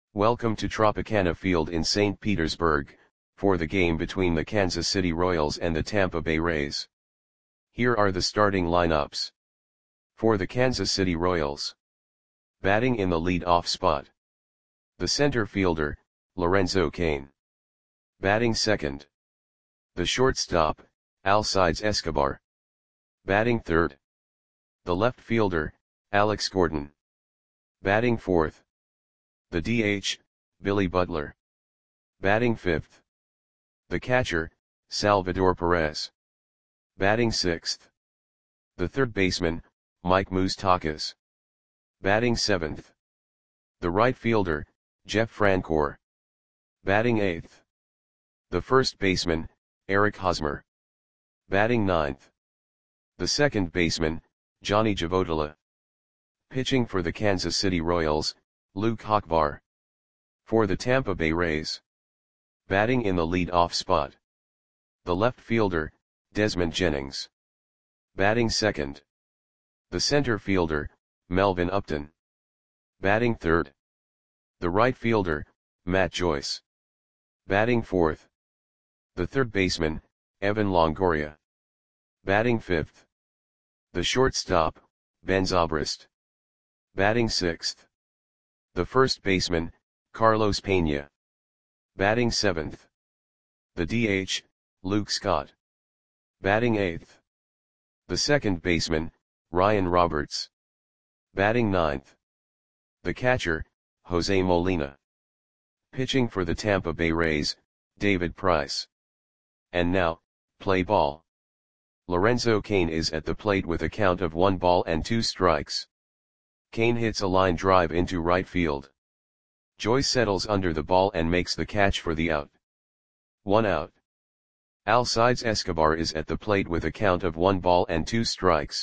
Welcome to Tropicana Field in St. Petersburg, for the game between the Kansas City Royals and the Tampa Bay Rays. Here are the starting lineups. For the Kansas City Royals. Batting in the lead-off spot. The center fielder, Lorenzo Cain. Batting second. The shortstop, Alcides Escobar. Batting third. The left fielder, Alex Gordon. Batting fourth. The DH, Billy Butler. Batting fifth. The catcher, Salvador Perez. Batting sixth. The third baseman, Mike Moustakas. Batting seventh. The right fielder, Jeff Francoeur. Batting eighth. The first baseman, Eric Hosmer. Batting ninth. The second baseman, Johnny Javotila. Pitching for the Kansas City Royals, Luke Hochvar. For the Tampa Bay Rays. Batting in the lead-off spot. The left fielder, Desmond Jennings. Batting second. The center fielder, Melvin Upton. Batting third. The right fielder, Matt Joyce. Batting fourth. The third baseman, Evan Longoria. Batting fifth. The shortstop, Ben Zobrist. Batting sixth. The first baseman, Carlos Pena. Batting seventh. The DH, Luke Scott. Batting eighth. The second baseman, Ryan Roberts. Batting ninth. The catcher, Jose Molina. Pitching for the Tampa Bay Rays, David Price. And now, play ball. Lorenzo Cain is at the plate with a count of 1-2 strikes. Cain hits a line drive into right field. Joyce settles under the ball and makes the catch for the out. 1 out. Alcides Escobar is at the plate with a count of 1-2 strikes.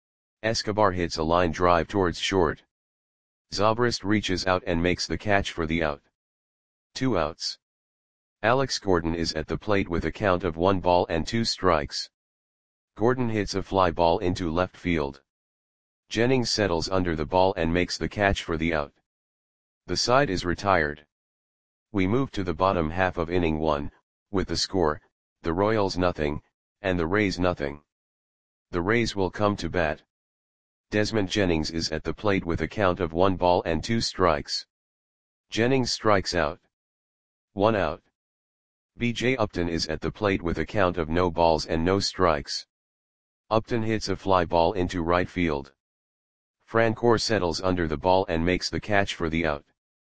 Escobar hits a line drive towards short. Zobrist reaches out and makes the catch for the out. 2 outs. Alex Gordon is at the plate with a count of 1-2 strikes. Gordon hits a fly ball into left field. Jennings settles under the ball and makes the catch for the out. The side is retired. We move to the bottom half of inning 1, with the score, the Royals nothing, and the Rays nothing. The Rays will come to bat. Desmond Jennings is at the plate with a count of 1-2 strikes. Jennings strikes out. 1 out. B.J. Upton is at the plate with a count of no balls and no strikes. Upton hits a fly ball into right field. Francoeur settles under the ball and makes the catch for the out.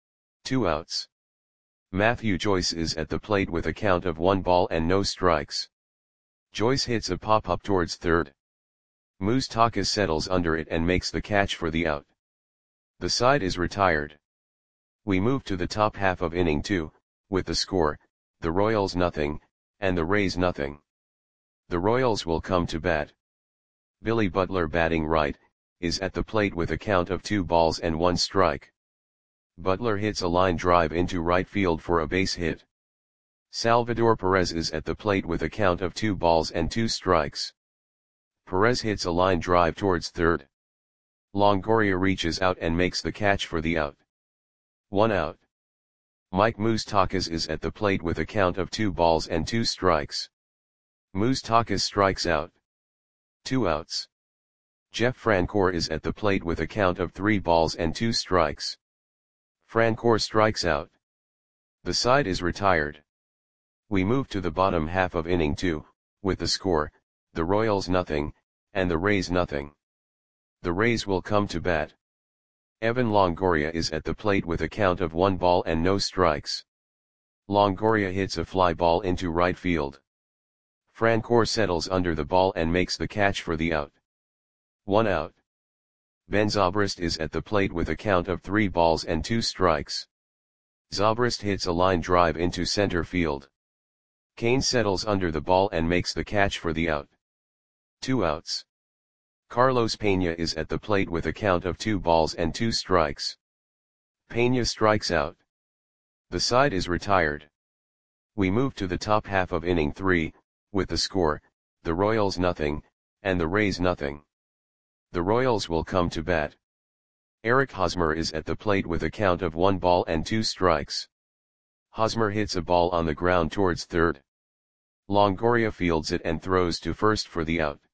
2 outs. Matthew Joyce is at the plate with a count of 1 ball and no strikes. Joyce hits a pop-up towards third. Moustakas settles under it and makes the catch for the out. The side is retired. We move to the top half of inning 2, with the score, the Royals nothing, and the Rays nothing. The Royals will come to bat. Billy Butler batting right, is at the plate with a count of 2-1 strike. Butler hits a line drive into right field for a base hit. Salvador Perez is at the plate with a count of 2-2 strikes. Perez hits a line drive towards third. Longoria reaches out and makes the catch for the out. 1 out. Mike Moustakas is at the plate with a count of 2-2 strikes. Moustakas strikes out. 2 outs. Jeff Francoeur is at the plate with a count of 3-2 strikes. Francoeur strikes out. The side is retired. We move to the bottom half of inning 2, with the score, the Royals nothing, and the Rays nothing. The Rays will come to bat. Evan Longoria is at the plate with a count of 1 ball and no strikes. Longoria hits a fly ball into right field. Francoeur settles under the ball and makes the catch for the out. 1 out. Ben Zobrist is at the plate with a count of 3-2 strikes. Zobrist hits a line drive into center field. Cain settles under the ball and makes the catch for the out. 2 outs. Carlos Pena is at the plate with a count of 2-2 strikes. Pena strikes out. The side is retired. We move to the top half of inning 3, with the score, the Royals nothing, and the Rays nothing. The Royals will come to bat. Eric Hosmer is at the plate with a count of 1 ball and 2 strikes. Hosmer hits a ball on the ground towards third. Longoria fields it and throws to first for the out.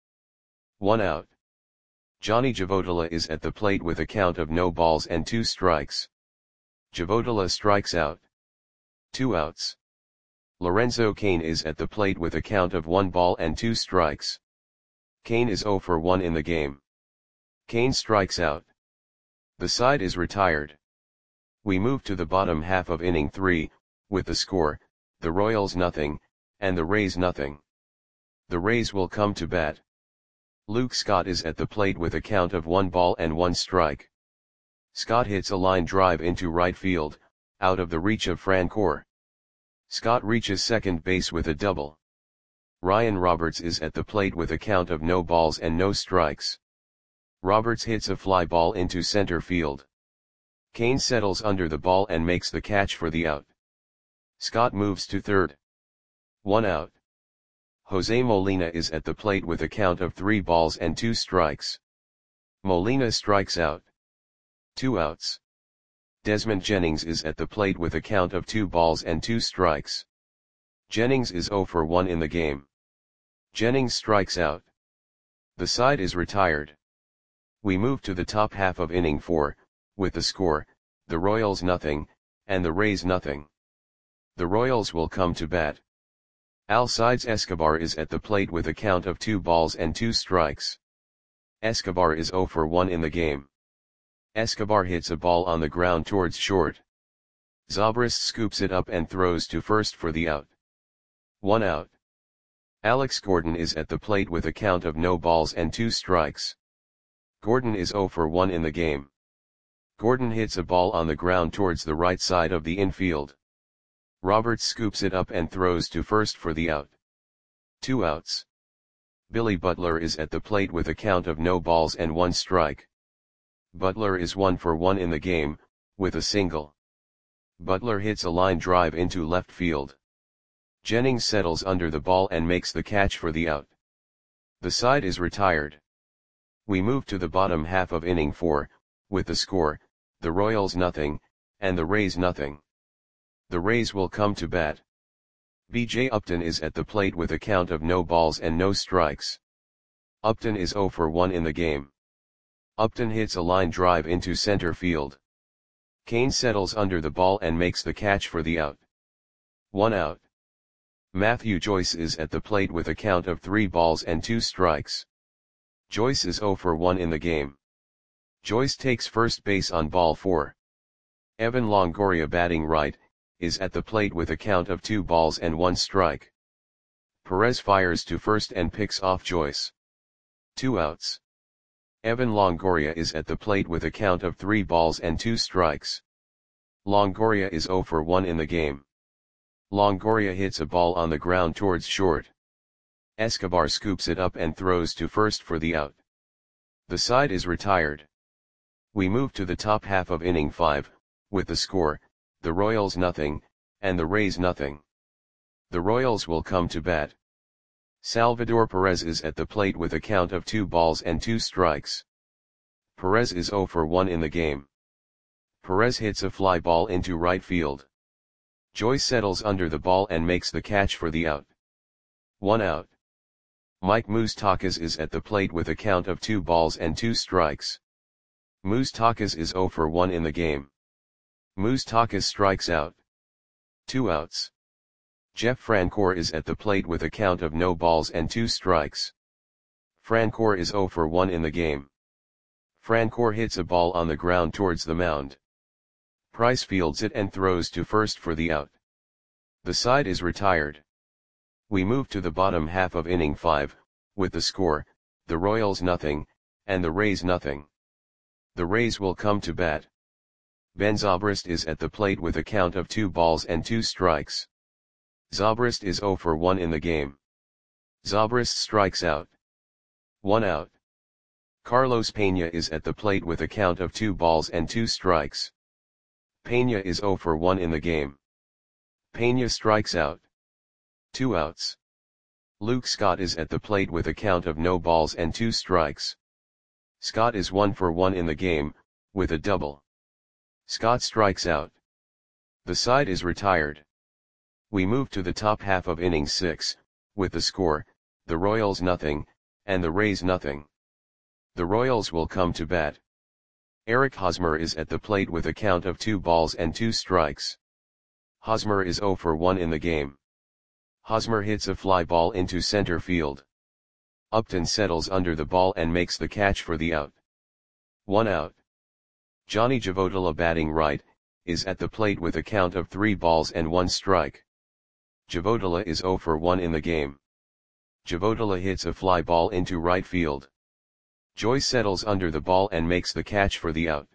1 out. Johnny Javotola is at the plate with a count of no balls and 2 strikes. Javotola strikes out. 2 outs. Lorenzo Cain is at the plate with a count of 1 ball and 2 strikes. Cain is 0 for 1 in the game. Cain strikes out. The side is retired. We move to the bottom half of inning 3, with the score, the Royals nothing, and the Rays nothing. The Rays will come to bat. Luke Scott is at the plate with a count of 1 ball and 1 strike. Scott hits a line drive into right field, out of the reach of Francoeur. Scott reaches second base with a double. Ryan Roberts is at the plate with a count of no balls and no strikes. Roberts hits a fly ball into center field. Cain settles under the ball and makes the catch for the out. Scott moves to third. 1 out. Jose Molina is at the plate with a count of 3 balls and 2 strikes. Molina strikes out. 2 outs. Desmond Jennings is at the plate with a count of 2 balls and 2 strikes. Jennings is 0 for 1 in the game. Jennings strikes out. The side is retired. We move to the top half of inning 4, with the score, the Royals nothing, and the Rays nothing. The Royals will come to bat. Alcides Escobar is at the plate with a count of 2 balls and 2 strikes. Escobar is 0 for 1 in the game. Escobar hits a ball on the ground towards short. Zobrist scoops it up and throws to first for the out. 1 out. Alex Gordon is at the plate with a count of no balls and 2 strikes. Gordon is 0 for 1 in the game. Gordon hits a ball on the ground towards the right side of the infield. Roberts scoops it up and throws to first for the out. 2 outs. Billy Butler is at the plate with a count of no balls and 1 strike. Butler is 1 for 1 in the game, with a single. Butler hits a line drive into left field. Jennings settles under the ball and makes the catch for the out. The side is retired. We move to the bottom half of inning 4, with the score, the Royals nothing, and the Rays nothing. The Rays will come to bat. B.J. Upton is at the plate with a count of no balls and no strikes. Upton is 0 for 1 in the game. Upton hits a line drive into center field. Cain settles under the ball and makes the catch for the out. 1 out. Matthew Joyce is at the plate with a count of 3 balls and 2 strikes. Joyce is 0 for 1 in the game. Joyce takes first base on ball 4. Evan Longoria, batting right, is at the plate with a count of 2 balls and 1 strike. Perez fires to first and picks off Joyce. 2 outs. Evan Longoria is at the plate with a count of 3 balls and 2 strikes. Longoria is 0 for 1 in the game. Longoria hits a ball on the ground towards short. Escobar scoops it up and throws to first for the out. The side is retired. We move to the top half of inning 5, with the score, the Royals nothing, and the Rays nothing. The Royals will come to bat. Salvador Perez is at the plate with a count of 2 balls and 2 strikes. Perez is 0 for 1 in the game. Perez hits a fly ball into right field. Joyce settles under the ball and makes the catch for the out. 1 out. Mike Moustakas is at the plate with a count of 2 balls and 2 strikes. Moustakas is 0 for 1 in the game. Moustakas strikes out. 2 outs. Jeff Francoeur is at the plate with a count of no balls and 2 strikes. Francoeur is 0 for 1 in the game. Francoeur hits a ball on the ground towards the mound. Price fields it and throws to first for the out. The side is retired. We move to the bottom half of inning 5, with the score, the Royals nothing, and the Rays nothing. The Rays will come to bat. Ben Zobrist is at the plate with a count of 2 balls and 2 strikes. Zobrist is 0 for 1 in the game. Zobrist strikes out. 1 out. Carlos Pena is at the plate with a count of 2 balls and 2 strikes. Pena is 0 for 1 in the game. Pena strikes out. 2 outs. Luke Scott is at the plate with a count of no balls and 2 strikes. Scott is 1 for 1 in the game, with a double. Scott strikes out. The side is retired. We move to the top half of inning 6, with the score, the Royals nothing, and the Rays nothing. The Royals will come to bat. Eric Hosmer is at the plate with a count of 2 balls and 2 strikes. Hosmer is 0 for 1 in the game. Hosmer hits a fly ball into center field. Upton settles under the ball and makes the catch for the out. 1 out. Johnny Javotola, batting right, is at the plate with a count of 3 balls and 1 strike. Javotola is 0 for 1 in the game. Javotola hits a fly ball into right field. Joyce settles under the ball and makes the catch for the out.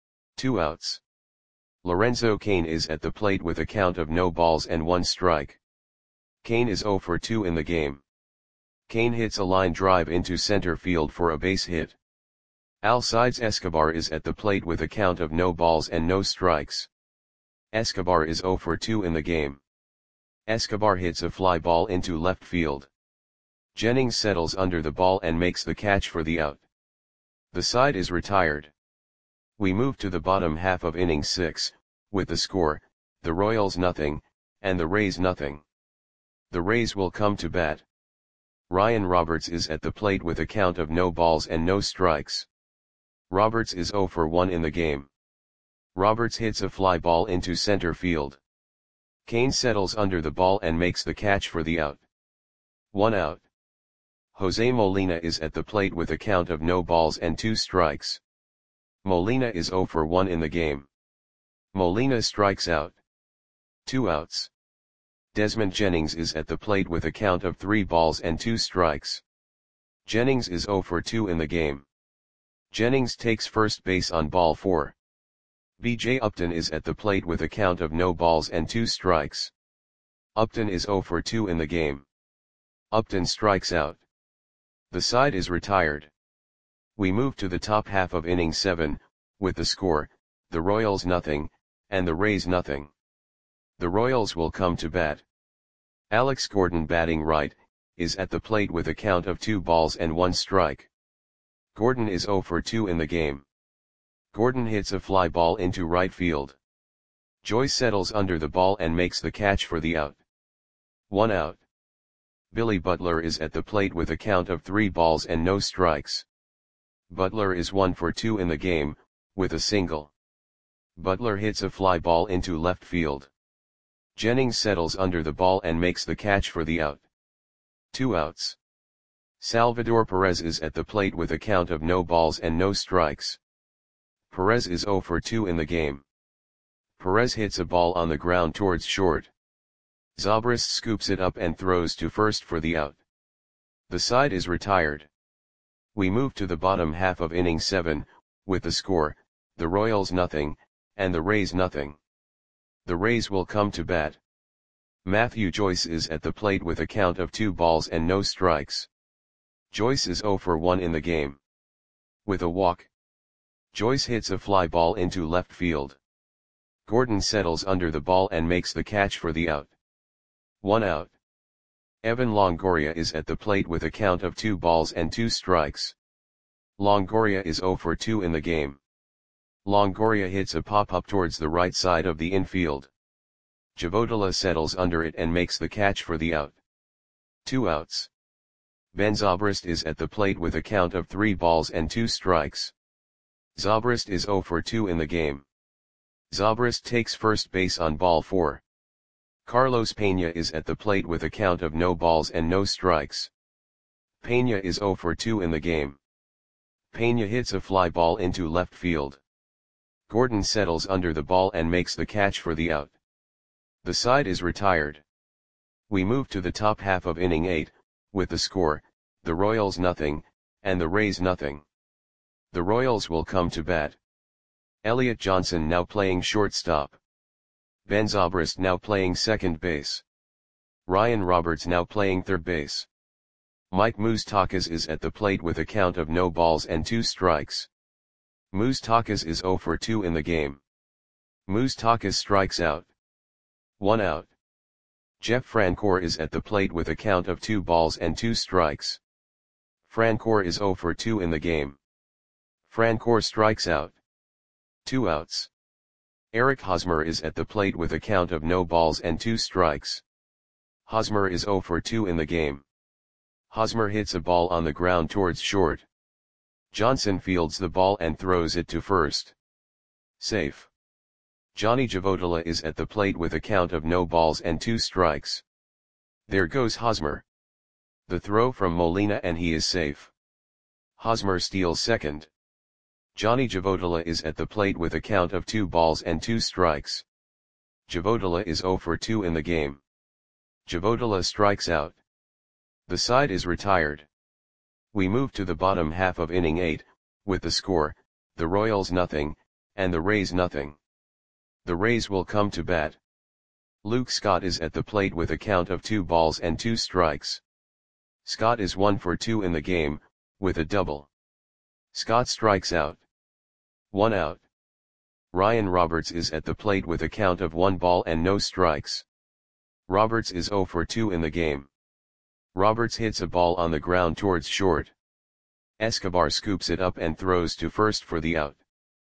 2 outs. Lorenzo Cain is at the plate with a count of no balls and 1 strike. Cain is 0 for 2 in the game. Cain hits a line drive into center field for a base hit. Alcides Escobar is at the plate with a count of no balls and no strikes. Escobar is 0 for 2 in the game. Escobar hits a fly ball into left field. Jennings settles under the ball and makes the catch for the out. The side is retired. We move to the bottom half of inning 6, with the score, the Royals nothing, and the Rays nothing. The Rays will come to bat. Ryan Roberts is at the plate with a count of no balls and no strikes. Roberts is 0 for 1 in the game. Roberts hits a fly ball into center field. Cain settles under the ball and makes the catch for the out. 1 out. Jose Molina is at the plate with a count of no balls and 2 strikes. Molina is 0 for 1 in the game. Molina strikes out. 2 outs. Desmond Jennings is at the plate with a count of 3 balls and 2 strikes. Jennings is 0 for 2 in the game. Jennings takes first base on ball 4. B.J. Upton is at the plate with a count of no balls and 2 strikes. Upton is 0 for 2 in the game. Upton strikes out. The side is retired. We move to the top half of inning 7, with the score, the Royals nothing, and the Rays nothing. The Royals will come to bat. Alex Gordon, batting right, is at the plate with a count of 2 balls and 1 strike. Gordon is 0 for 2 in the game. Gordon hits a fly ball into right field. Joyce settles under the ball and makes the catch for the out. 1 out. Billy Butler is at the plate with a count of 3 balls and no strikes. Butler is 1 for 2 in the game, with a single. Butler hits a fly ball into left field. Jennings settles under the ball and makes the catch for the out. 2 outs. Salvador Perez is at the plate with a count of no balls and no strikes. Perez is 0 for 2 in the game. Perez hits a ball on the ground towards short. Zobrist scoops it up and throws to first for the out. The side is retired. We move to the bottom half of inning 7, with the score, the Royals nothing, and the Rays nothing. The Rays will come to bat. Matthew Joyce is at the plate with a count of 2 balls and no strikes. Joyce is 0 for 1 in the game. With a walk, Joyce hits a fly ball into left field. Gordon settles under the ball and makes the catch for the out. 1 out. Evan Longoria is at the plate with a count of 2 balls and 2 strikes. Longoria is 0 for 2 in the game. Longoria hits a pop-up towards the right side of the infield. Javotola settles under it and makes the catch for the out. 2 outs. Ben Zobrist is at the plate with a count of 3 balls and 2 strikes. Zobrist is 0 for 2 in the game. Zobrist takes first base on ball 4. Carlos Pena is at the plate with a count of no balls and no strikes. Pena is 0 for 2 in the game. Pena hits a fly ball into left field. Gordon settles under the ball and makes the catch for the out. The side is retired. We move to the top half of inning 8, with the score, the Royals nothing, and the Rays nothing. The Royals will come to bat. Elliot Johnson now playing shortstop. Ben Zobrist now playing second base. Ryan Roberts now playing third base. Mike Moustakas is at the plate with a count of no balls and 2 strikes. Moustakas is 0 for 2 in the game. Moustakas strikes out. 1 out. Jeff Francoeur is at the plate with a count of 2 balls and 2 strikes. Francoeur is 0 for 2 in the game. Francoeur strikes out. 2 outs. Eric Hosmer is at the plate with a count of no balls and 2 strikes. Hosmer is 0 for 2 in the game. Hosmer hits a ball on the ground towards short. Johnson fields the ball and throws it to first. Safe. Johnny Javotola is at the plate with a count of no balls and 2 strikes. There goes Hosmer. The throw from Molina and he is safe. Hosmer steals second. Johnny Javotola is at the plate with a count of 2 balls and 2 strikes. Javotola is 0 for 2 in the game. Javotola strikes out. The side is retired. We move to the bottom half of inning 8, with the score, the Royals nothing, and the Rays nothing. The Rays will come to bat. Luke Scott is at the plate with a count of 2 balls and 2 strikes. Scott is 1 for 2 in the game, with a double. Scott strikes out. 1 out. Ryan Roberts is at the plate with a count of 1 ball and no strikes. Roberts is 0 for 2 in the game. Roberts hits a ball on the ground towards short. Escobar scoops it up and throws to first for the out.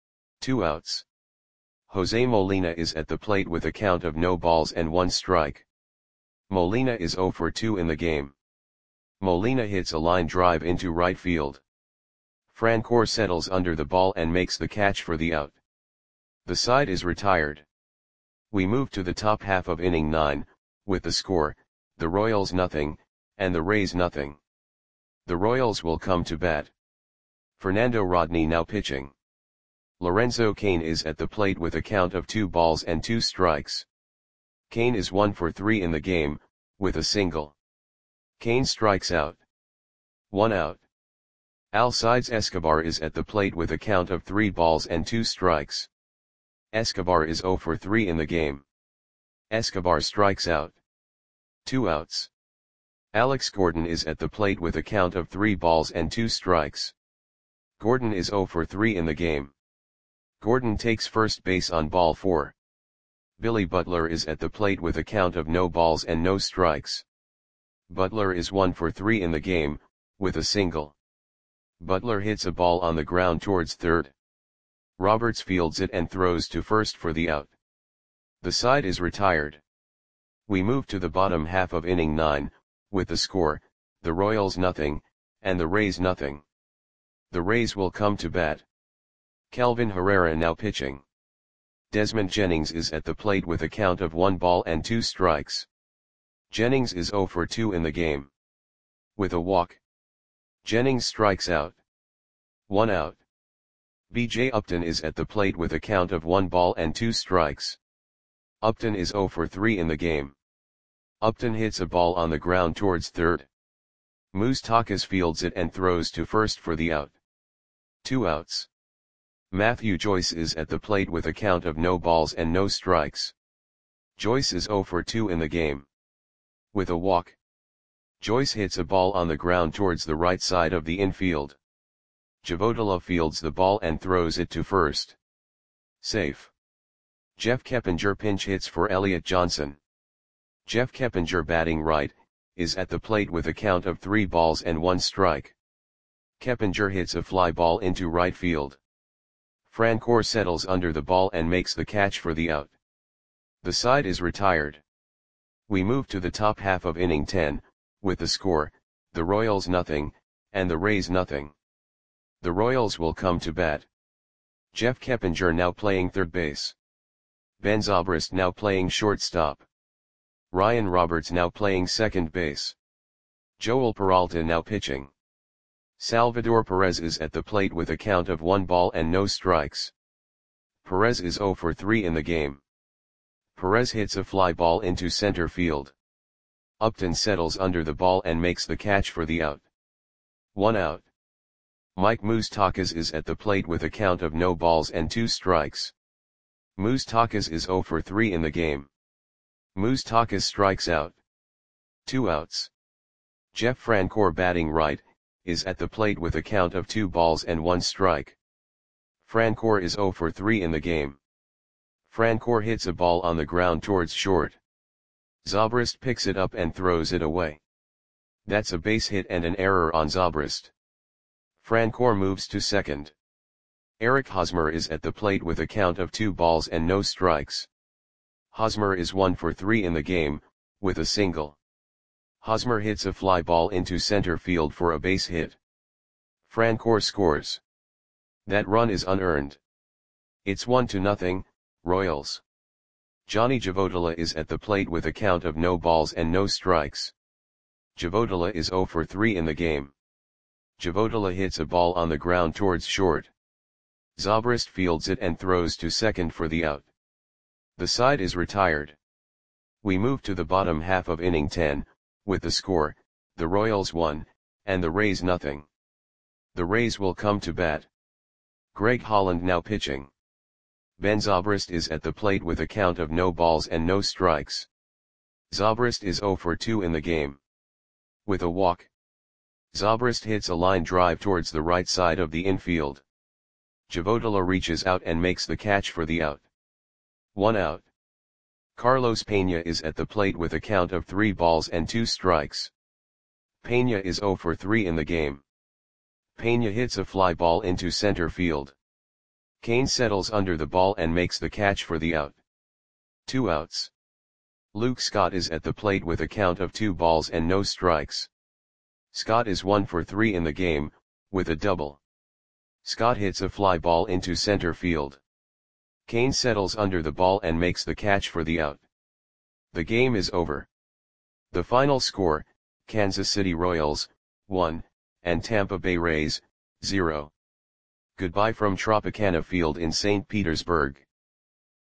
2 outs. Jose Molina is at the plate with a count of no balls and 1 strike. Molina is 0 for 2 in the game. Molina hits a line drive into right field. Francoeur settles under the ball and makes the catch for the out. The side is retired. We move to the top half of inning 9, with the score, the Royals nothing, and the Rays nothing. The Royals will come to bat. Fernando Rodney now pitching. Lorenzo Cain is at the plate with a count of 2 balls and 2 strikes. Cain is 1 for 3 in the game, with a single. Cain strikes out. 1 out. Alcides Escobar is at the plate with a count of 3 balls and 2 strikes. Escobar is 0 for 3 in the game. Escobar strikes out. 2 outs. Alex Gordon is at the plate with a count of 3 balls and 2 strikes. Gordon is 0 for 3 in the game. Gordon takes first base on ball 4. Billy Butler is at the plate with a count of no balls and no strikes. Butler is 1 for 3 in the game, with a single. Butler hits a ball on the ground towards third. Roberts fields it and throws to first for the out. The side is retired. We move to the bottom half of inning 9, with the score, the Royals nothing, and the Rays nothing. The Rays will come to bat. Kelvin Herrera now pitching. Desmond Jennings is at the plate with a count of 1 ball and 2 strikes. Jennings is 0 for 2 in the game. With a walk. Jennings strikes out. 1 out. B.J. Upton is at the plate with a count of 1 ball and 2 strikes. Upton is 0 for 3 in the game. Upton hits a ball on the ground towards third. Moustakas fields it and throws to first for the out. 2 outs. Matthew Joyce is at the plate with a count of no balls and no strikes. Joyce is 0 for 2 in the game. With a walk. Joyce hits a ball on the ground towards the right side of the infield. Javotola fields the ball and throws it to first. Safe. Jeff Keppinger pinch hits for Elliott Johnson. Jeff Keppinger batting right, is at the plate with a count of 3 balls and 1 strike. Keppinger hits a fly ball into right field. Francoeur settles under the ball and makes the catch for the out. The side is retired. We move to the top half of inning 10, with the score, the Royals nothing, and the Rays nothing. The Royals will come to bat. Jeff Keppinger now playing third base. Ben Zobrist now playing shortstop. Ryan Roberts now playing second base. Joel Peralta now pitching. Salvador Perez is at the plate with a count of 1 ball and no strikes. Perez is 0 for 3 in the game. Perez hits a fly ball into center field. Upton settles under the ball and makes the catch for the out. 1 out. Mike Moustakas is at the plate with a count of no balls and 2 strikes. Moustakas is 0 for 3 in the game. Moustakas strikes out. 2 outs. Jeff Francoeur batting right, is at the plate with a count of 2 balls and 1 strike. Francoeur is 0 for 3 in the game. Francoeur hits a ball on the ground towards short. Zobrist picks it up and throws it away. That's a base hit and an error on Zobrist. Francoeur moves to second. Eric Hosmer is at the plate with a count of 2 balls and no strikes. Hosmer is 1 for 3 in the game, with a single. Hosmer hits a fly ball into center field for a base hit. Francoeur scores. That run is unearned. It's 1-0, Royals. Johnny Javotila is at the plate with a count of no balls and no strikes. Javotila is 0 for 3 in the game. Javotila hits a ball on the ground towards short. Zobrist fields it and throws to second for the out. The side is retired. We move to the bottom half of inning 10, with the score, the Royals 1, and the Rays nothing. The Rays will come to bat. Greg Holland now pitching. Ben Zobrist is at the plate with a count of no balls and no strikes. Zobrist is 0 for 2 in the game. With a walk, Zobrist hits a line drive towards the right side of the infield. Javotila reaches out and makes the catch for the out. 1 out. Carlos Pena is at the plate with a count of 3 balls and 2 strikes. Pena is 0 for 3 in the game. Pena hits a fly ball into center field. Kane settles under the ball and makes the catch for the out. 2 outs. Luke Scott is at the plate with a count of 2 balls and no strikes. Scott is 1 for 3 in the game, with a double. Scott hits a fly ball into center field. Kane settles under the ball and makes the catch for the out. The game is over. The final score, Kansas City Royals, 1, and Tampa Bay Rays, 0. Goodbye from Tropicana Field in St. Petersburg.